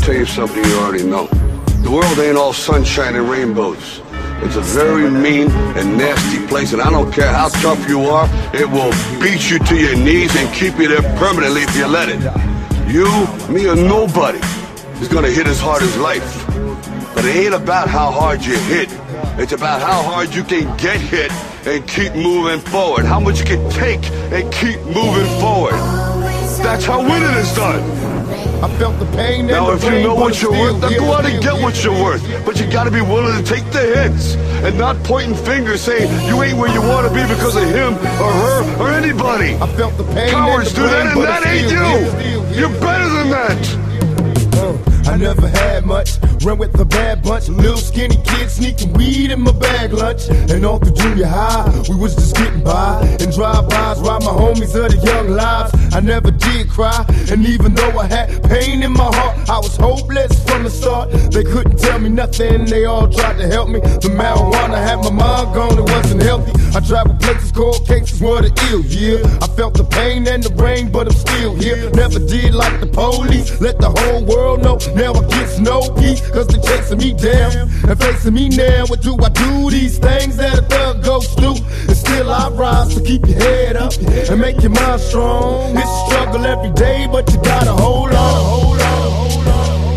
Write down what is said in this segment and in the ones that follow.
tell you something you already know. The world ain't all sunshine and rainbows. It's a very mean and nasty place, and I don't care how tough you are, it will beat you to your knees and keep you there permanently if you let it. You, me, or nobody is gonna hit as hard as life. But it ain't about how hard you hit. It's about how hard you can get hit and keep moving forward. How much you can take and keep moving forward. That's how winning is done. I felt the pain. Now if you know what you're worth, then go out and get what you're worth. But you gotta be willing to take the hits and not pointing fingers saying you ain't where you wanna be because of him or her or anybody. I felt the pain. Cowards do that, and that ain't you. You're better than that. I never had much, run with the bad bunch. Little skinny kid sneaking weed in my bag lunch. And all through junior high, we was just getting by. And drive-bys, ride my homies of the young lives. I never did cry, and even though I had pain in my heart, I was hopeless from the start. They couldn't tell me nothing, they all tried to help me. The marijuana had my mind gone, it wasn't healthy. I traveled places, cold cases were the ill, yeah. I felt the pain and the rain, but I'm still here. Never did like the police, let the whole world know. Now I get no peace, cause they chasing me down and facing me now. What do I do? These things that a thug goes through, and still I rise to keep your head up and make your mind strong. It's a struggle every day, but you gotta hold on, hold on, hold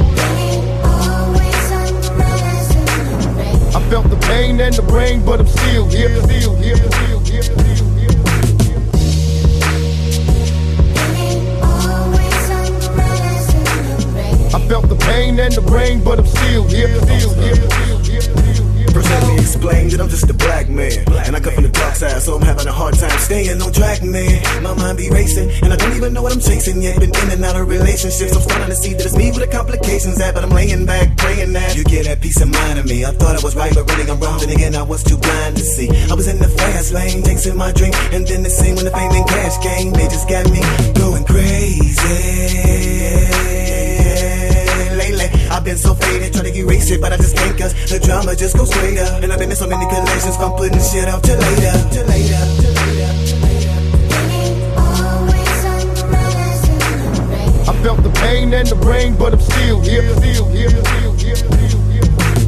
on. I felt the pain and the rain, but I'm still here, still here, still here, still here. I felt the pain and the rain, but I'm still here, still here, still here, still here. First let me explain that I'm just a black man, and I come from the dark side, so I'm having a hard time staying on track, man. My mind be racing, and I don't even know what I'm chasing yet. Been in and out of relationships, I'm starting to see that it's me with the complications at, but I'm laying back praying that you get that peace of mind of me. I thought I was right, but really I'm wrong, then again I was too blind to see. I was in the fast lane, chasing my dream, and then the scene when the fame and cash came, they just got me going crazy. I've been so faded, trying to erase it, but I just can't, cause the drama just goes straight up. And I've been in so many collisions, I'm putting shit out till later, till later, till later. I felt the pain and the rain, but I'm still here, still here, still here, still here.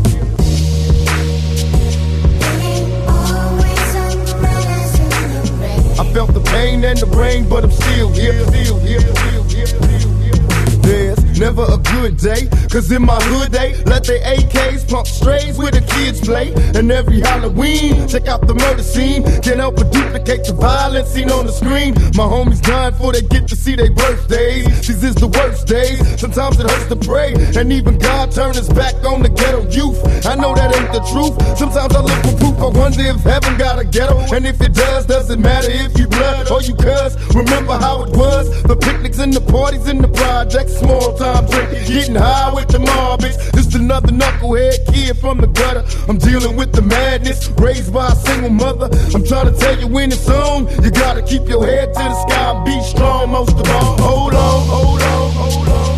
I felt the pain and the rain, but I'm still here, still here, still here, still here. There's never a good day, cause in my hood they let their AKs pump strays where the kids play. And every Halloween, check out the murder scene. Can't help but duplicate the violence seen on the screen. My homies dying before they get to see their birthdays. These is the worst days, sometimes it hurts to pray. And even God turned his back on the ghetto youth. I know that ain't the truth, sometimes I look for proof. I wonder if heaven got a ghetto, and if it does, doesn't matter if you blood or you cuz. Remember how it was, the picnics and the parties in the projects. Small time drinking, getting high with the Marbies. Just another knucklehead kid from the gutter. I'm dealing with the madness, raised by a single mother. I'm trying to tell you when it's on, you gotta keep your head to the sky and be strong. Most of all, hold on, hold on, hold on,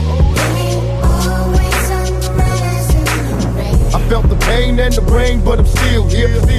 hold on. I felt the pain and the rain, but I'm still here.